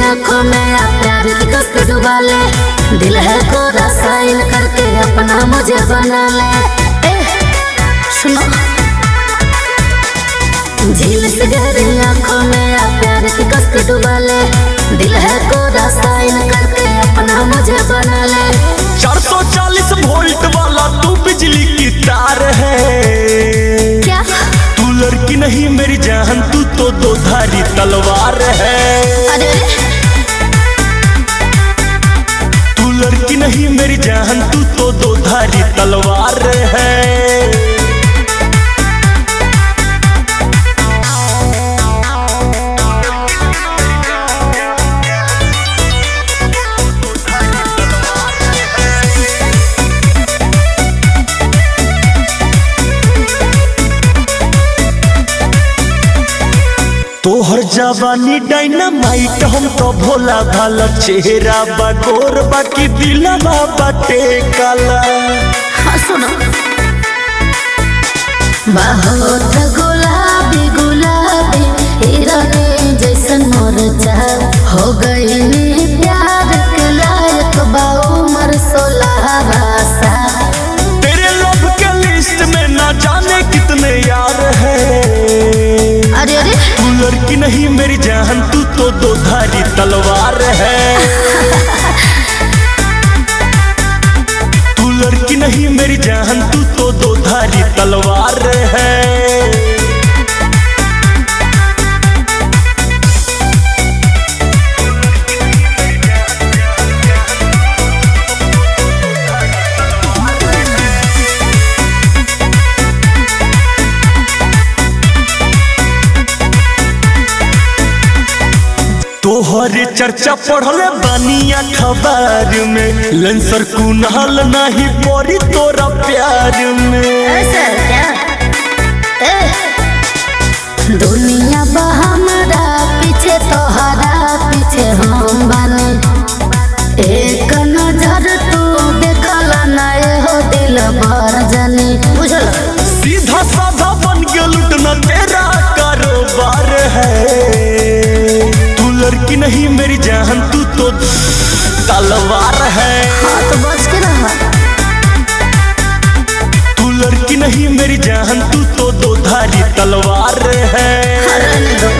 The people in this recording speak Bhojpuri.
आँखों में आप प्यार की कसक डुबा ले। दिल है कोरा साइन करके अपना मुझे बना ले। सुनो झील से गहरी आँखों में आप प्यार की कसक डुबा ले। दिल है कोरा साइन करके अपना मुझे बना ले। 440 वोल्ट वाला तू बिजली की तार है। क्या तू लड़की नहीं मेरी जान, तू तो दो धारी तलवार है। अरे तू लड़की नहीं मेरी जान, तू तो दो धारी तलवार है। तोहर जवानी डायनामाइट, हम तो भोला भाला चेहरा बगोर बाकी दिलवा बाटे काला। हाँ सुनो बहुत गुलाबी गुलाबी हिरनी जैसन मोरचा हो गई प्यार के लायक बा उमर 16 साल। तेरे लव के लिस्ट में ना जाने कितने यार है। अरे अरे तू लड़की नहीं मेरी जान, तू तो दो धारी तलवार है। तू लड़की नहीं मेरी जान, तू तो दो धारी तलवार है। तोहरे चर्चा पढ़ले बानी अखबार में, लेंसर कुनाल नहीं पड़ी तोरा प्यार में। ऐसा क्या दुनिया बा हमारा पीछे तोहरा पीछे हम बने। एक नजर तू देखला ना हो दिल भर जाने। बुझल सीधा साधा बन के लुटना तेरा कारोबार है। लड़की नहीं मेरी जान, तू तो तलवार है। हाँ तो बच के रहा। तू लड़की नहीं मेरी जान, तू तो दो धारी तलवार है।